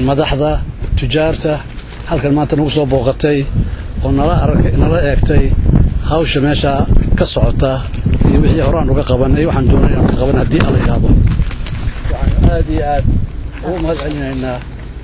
madaxda tujaarta halkan maanta nagu soo booqatay oo nala eegtay hawsha meesha ka socota iyo wixii horaan uga qabanay waxaan doonay inaan ka qaban haddii alla yidhaahdo waxaan aad iyo aad ugu mahad celinaynaa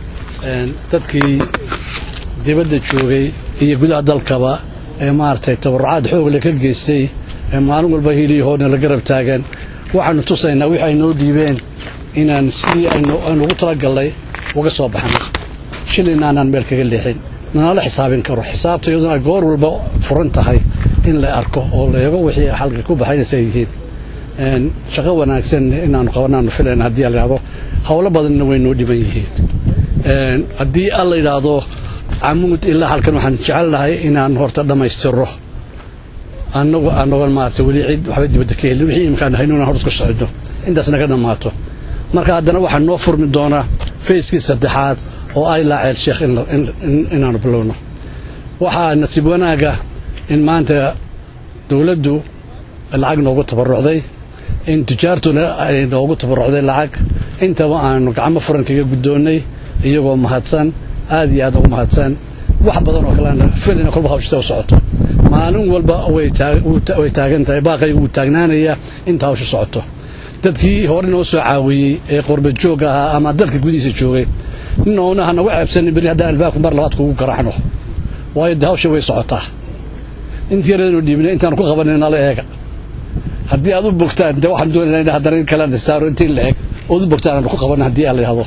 dadkii dibadda joogay iyo gudaha dalkaba ee maaragtay tabarucaad xoog leh ka geystay ee maalin walba hiliyahoodna la garab taagan waxaanu tusaynaa wixii ay noo dhiibeen inaan sidii aynu ugu talagalnay uga soo baxnay shilin aanaan meel kaga leexin nala xisaabin karo xisaabta iyaduna goor walba furan tahay in la arko oo la eego wixii xalka ku baxaynaysa yihiin shaqo wanaagsan inaanu qabanaanu filayna haddii la yidhaahdo howlo badanna way noo dhiban yihiin haddii alla yidhaahdo camuud ilaa halkan waxaan jecelnahay inaan horta dhammaystiro annagoon maaragtay weli cid waxba dibadda ka helin wixii imkaan hayno inaan horta ku socdo intaas naga dhammaato marka haddana waxaa noo furmi doonaa fayskii saddexaad oo ay laaceel sheekh inaanu bilowno waxaa nasiib wanaaga in maanta dowladdu lacag noogu tabarucday in tujaartuna ay noogu tabarucday lacag intaba aanu gacmo furan kaga guddoonnay iyagoo mahadsan aad iyo aad ugu mahadsan wax badan oo kalena filina kolba hawshta u socoto maalin walba way taagan tahay baaqay uu taagnaanaya inta hawsha socoto dadkii hore noo soo caawiyey ee qurba joog ahaa ama dalka gudihiisa joogay noona hana wax absan bari haddaan albaabku mar labaad kugu garaacno waayo hawsha way socotaa intii yareedoo dhiibnay intaan ku qabanayna la eega haddii aad u bogtaan de waxaan doonaynaa haddana in kala saaro intii la eeg ood u bogtaan aan ku qaban haddii alla yidhaahdo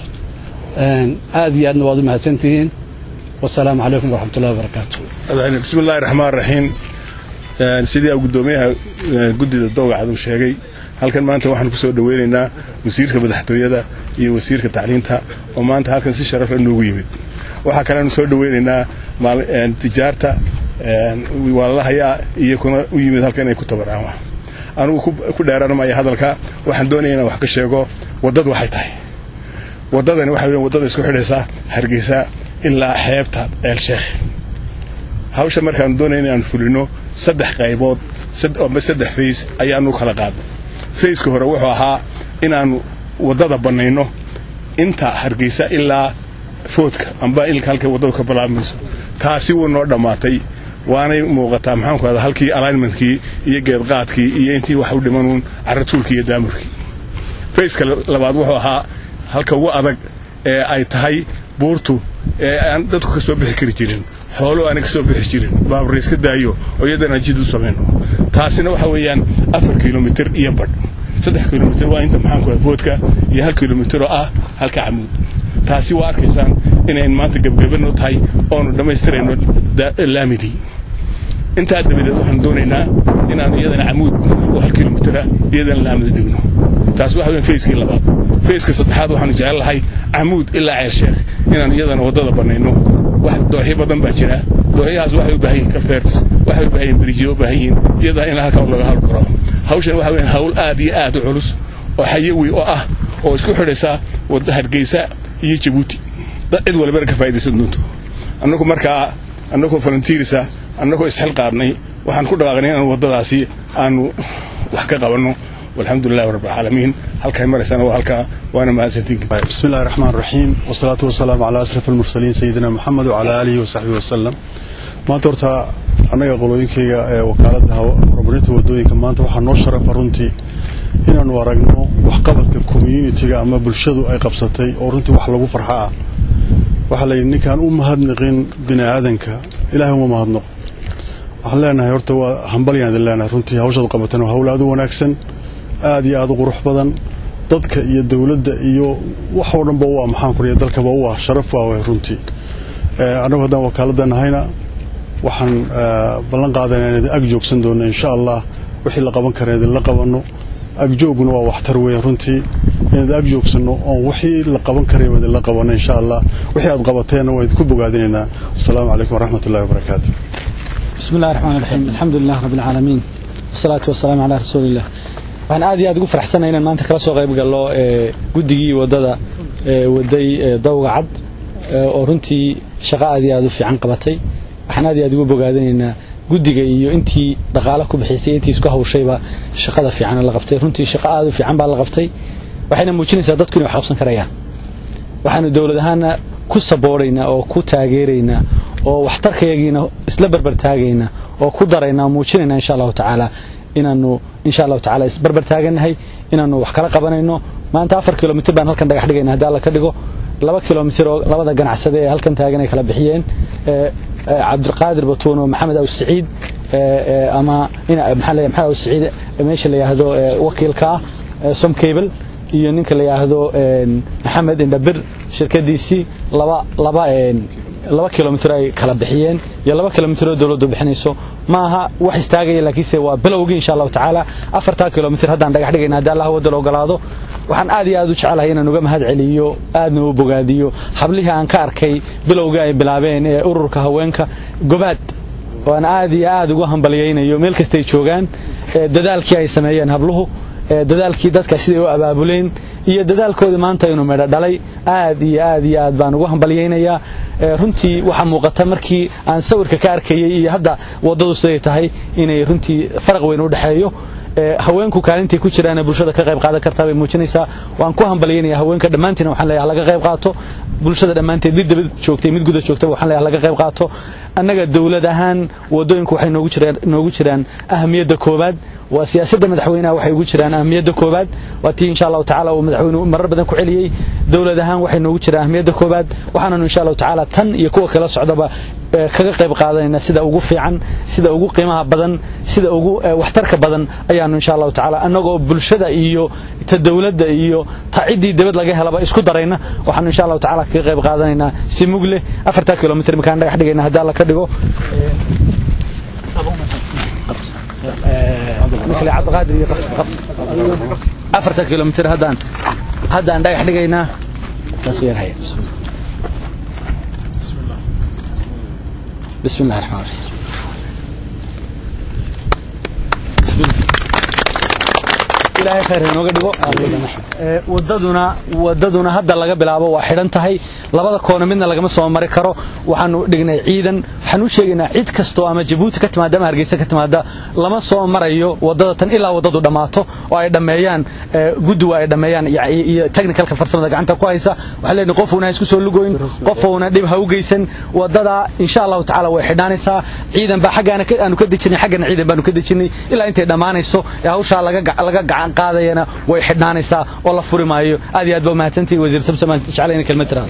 aad iyo aadna waad u mahadsantihiin والسلام عليكم ورحمة الله وبركاته. بسم الله الرحمن الرحيم. سيدي أبو قدوميها قدي الضوء عدو الشيء هل كان ما أنت واحد كسر دويرنا وسيرك بدحتوية ده وسيرك تعليمتها وما أنت هل كان شرف إنه ويمد وحكنا نسر دويرنا مع تجارته والله يكون ويمد هل كان يكون تبرعه أنا كل دارنا ما يهذا الكا واحد دونينا وحكي الشيء وضد وحيته وضدنا واحد وضد يسكح لسا هرجسا إلا حيبتها الشيخ هاوش مركان دونين أن فلنو صدح قيبود صدح فيس أي أنو خلقات فيس كهروحها إن أنو وضد بنينه أنت هرجيسا إلا فوتك أم بقى إلك هالك وضدك بلا منسو تاسيو النور ماتي وأنا موقتا محمد هذا هالكي ألاينمنت كي يجد قات كي ينتي وحول منون عرتول كي يدامر كي فيس كلبعض وحها هالك هو أذك أي تهاي بورتو aan dadku ka soo bixi kari jirin xoolo aan ka soo bixi jirin baabuur iska daayo oo iyadana jid u sameeyno taasina waxa weeyaan 4 kilomitir iyo badh 3 kilomitir waa inta maxaan ku foodka iyo 1 kilomitir oo ah halka camuud taasi waa arkaysaan inay maanta gabgabano tahay oo dhamaystirayno laamidi inta dabadeed waxaan doonaynaa inaan iyadana camuud oo 1 kilomitir iyadana laamidi dhigno taas waxa weeyaan fayskii labaad fayska saddexaad waxaan jecelahay camuud ilaa ceel sheekh inaan iyadana wadada banayno wax dooxi badan baa jira dooxiyaas waxay u baahan yihiin kafeers waxay u baahan yihiin barijiyo u baahan yihiin iyada in halka laga hal karo hawshan waxa weeyaan hawl aad iyo aad u culus oo xayawi oo ah oo isku xidhaysa wadada Hargeysa iyo Djibouti cid walba ka faa'iideysan doonto annagu volunteerisa annagu isxil qaadnay waxaan ku dhaqaaqnay in wadadaasi aanu wax ka qabanno والحمد لله رب العالمين هل كان مرسنا وهلك وانا ما اسنتين بسم الله الرحمن الرحيم والصلاه والسلام على اشرف المرسلين سيدنا محمد وعلى اله وصحبه وسلم ما تورتا anaga qolooyinkayga ee wakaalada horumarinta wadooyinka maanta waxa noo sharaf runtii inaanu aragno wax qabadka community-ga ama bulshadu ay qabsatay oo runtii wax lagu farxaa waxa la yidhi ninkaan u mahadnaqin bini'aadanka ilaahay uma mahadnaqo waxaan leenahay horta waa hambalyaan leenahay runtii hawshadu qabatana hawl aad u wanaagsan aad iyo aad u qurux badan dadka iyo dawladda iyo wax oo dhanba waa maxaan ku leeyahay dalkaba waa sharaf waa runtii anagu haddaan wakaaladana hayna waxaan ballan qaadanaynaa in ag joogsan doono insha Allah wixii la qaban karo in la qabano ag joogna waa waxtar weyn runtii in ag joogsano oo wixii la qaban karo in la qabano insha Allah wixii aad qabateena way ku bogaadinayna assalamu alaykum wa rahmatullahi wa barakatuh bismillahir rahmanir rahim alhamdulillah rabbil alamin wassalatu wassalamu ala rasulillah waxaan aad iyo aad ugu faraxsanahay inaan maanta kala soo qayb galo guddigii wadada waday dawga cad oo runtii shaqo aad iyo aad u fiican qabatay waxaan aad iyo aad ugu bogaadinaynaa guddiga iyo intii dhaqaale ku bixisay intii isku hawshayba shaqada fiican la qabtay runtii shaqo aad u fiican baa la qabtay waxayna muujinaysaa dadku inay wax qabsan karayaan waxaanu dawlad ahaan ku saboorayna oo ku taageerayna oo waxtarkayagiina isla barbar taagayna oo ku darayna muujinayna insha Allah ta'ala inaanu insha Allah ta'ala isbarbar taaganahay inaanu wax kala qabanayno maanta 4 kilomitir baan halkan dhagax dhigayna haddii alla ka dhigo 2 kilomitir oo labada ganacsade ee halkan taagan ay kala bixiyeen Cabdulqaadir Batuun oo Maxamed Aw Saciid ama ina maxamed Aw Saciid meesha la yiraahdo wakiilka Som Cable iyo ninka la yiraahdo Maxamed Indabir shirkadiisii 2 kilomitir ay kala bixiyeen iyo 2 kilomitir oo dawladdu bixinayso maaha wax istaagaya laakiinse waa bilowgii insha Allah ta'ala 4 kilomitir haddaan dhagax dhigayna haddii Allah wada ogolaado waxaan aad iyo aad u jecelahay inaan uga mahad celiyo aadna u bogaadiyo hablihii aan ka arkay bilowga ay bilaabeen ee ururka haweenka gobaad waan aad iyo aad ugu hambaliyaynayo meel kasta ay joogaan dadaalkii ay sameeyeen habluhu dadaalkii dadka sidii u abaabuleen iyo dadaalkooda maanta inuu meedha dhalay aad iyo aad baan ugu hambaliyaynayaa runtii waxa muuqata markii aan sawirka ka arkayay iyo hadda wadadu siday tahay inay runtii farq weyn u dhaxeeyo haweenku kaalintii ku jiraan bulshada ka qayb qaadan kartaa way muujinaysaa waan ku hambaliyaynayaa haweenka dhamaantiin waxaan leeyahay laga qayb qaato bulshada dhamaanteed mid dibad joogtay mid gudaha joogtay waxaan leeyahay laga qayb qaato annaga dawlad ahaan wadooyinku waxay noogu jiraan ahamiyadda koobaad waa siyaasadda madaxweynaha waxay ugu jiraan ahamiyadda koobaad waatii insha Allah ta'ala uu madaxweynuhu marar badan ku celiyay dawlad ahaan waxay noogu jiraan ahamiyadda koobaad waxaanu insha Allah ta'ala tan iyo kuwa kala socdaba kaga qayb qaadanayna sida ugu fiican sida ugu qiimaha badan sida ugu waxtarka badan ayaanu insha Allah ta'ala anagoo bulshada iyo ta dawladda iyo tacidii dibad laga helaba isku darayna waxaanu insha Allah ta'ala kaga qayb qaadanayna si mugle 4 kilomitir markaan dhagax dhigayna haddii alla ka dhigo مثل عبد القادر 4 كيلومتر هدان dhagax dhigayna saas weeyaan بسم الله الرحمن الرحيم ilaahay khayr inooga dhigo wadaduna hadda laga bilaabo waa xiran tahay labada koona midna laga soo mari karo waxaanu dhignay ciidan waxaanu sheegaynaa cid kasto ama Djibouti ka timaada ama Hargeysa ka timaada lama soo marayo wadada tan ilaa wadadu dhamaato oo ay dhameeyaan guddiga ay dhameeyaan iyo technicalka farsamada gacanta ku haysa waxa leeyahay qofuna isku soo lugoyn qofuna dhib ha u geysan wadada insha Allah ta'ala way xidhanaysaa ciidan ba xagaana aanu ka dejinay xagana ciidan baanu ka dejinay ilaa intay dhamaanayso ee hawsha laga gacan qaadayna way xidhanaysaa oo la furi maayo aad iyo aad baa mahadsantii wasiir Samsamaan jeclayna kelmad tiraad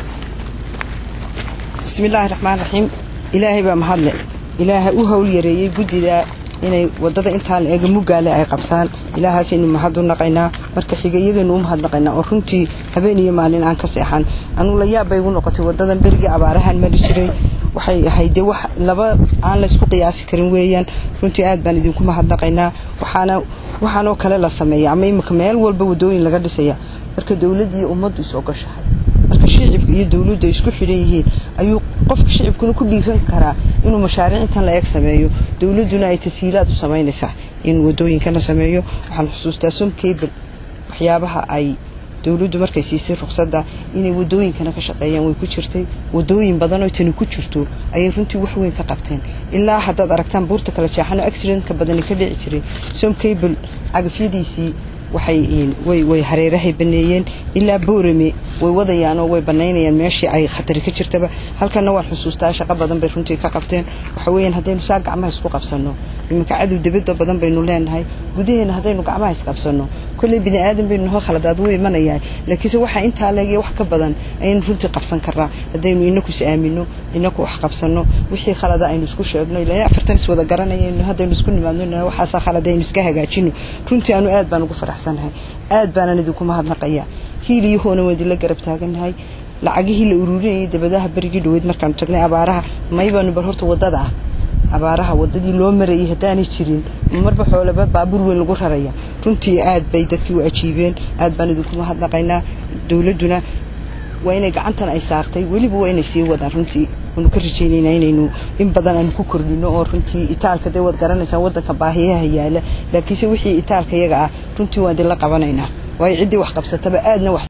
bismillaahir rahmaanir rahiim ilaahay baa mahadle ilaahay u hawl yareeyay gudida inay wadada intaan eega mugaale ay qabtaan ilaahaas inuu mahad u naqaynaa marka xigayageennu u mahad naqaynaa oo runtii habeen iyo maalin aan ka seexan anu la yaabay ugu noqotay wadadan bariga abaarahan mari jiray waxay ahayd wax laba aan la isku qiyaasi karin weeyaan runtii aad baan idinku mahad naqaynaa waxaan oo kale la sameeyaa ama imika meel walba wadooyin laga dhisaya marka dawladda iyo ummaddu soo gashay marka shicibka iyo dawladda isku xidhan yihiin ayuu qofka shicibkuna ku dhiiran karaa inuu mashaariictan la eeg sameeyo dawladduna ay tashiilaad u sameynaysaa in wadooyinka la sameeyo waxaan xusuustaa Som Cable waxyaabaha ay dawladdu markay siisay ruqsadda inay wadooyinkana ka shaqeeyaan way ku jirtay wadooyin badan oo tan ku jirto ay runtii wax weyn ka qabteen ilaa hadda aragtaan buurta kala jeexano accident ka badan ka dhici jiray Som Cable agafyadiisii way hareerahay baneeyeen ilaa Boorame way wadayaan oo way banaynayaan meeshii ay khatar ka jirtaba halkana waan xusuustaa shaqo badan bay runtii ka qabteen waxa weeyaan hadaynu saa gacmaha isku qabsano imika cadu dibadda badan baynu leenahay gudaheena hadaynu gacmaha is qabsano kulli bini aadan baynu khaladaad way imanayaan laakiin waxa inta leeyahay wax ka badan aynu runtii qabsan karnaa hadaynu inaku saamino inaku wax qabsano wixii khalada aynu isku sheegno ilaa 4 is wada garanayeen hadaynu isku nimaadno waxa khaladayn iska hagaajino runtii aanu aad baan ugu faraxsanahay aad baan idinku mahadnaqayaa hiiliyoona wadi la garab taaganahay lacagihii la ururiyay dabadaha barigi dhaweed markaan tagnay abaaraha maybaanu bar horta wadada abaaraha wadadii loo mareeyay hadaanay jirin marba xoolaba baabuur weyn lagu raraya runtii aad bay dadkii u ajiibeen aad baan idinku mahadnaqaynaa dawladuna waa inay gacantan ay saartay waliba waa inay sii wadaan runtii anu ka rajaynaynaa inaynu in badan aan ku kordhino oo runtii itaalka day wad garanaysaa wadanka baahiyaha yaala laakiin wixii itaalka iyaga ah runtii waan dil la qabanaynaa way cidii wax qabsataba aadna wax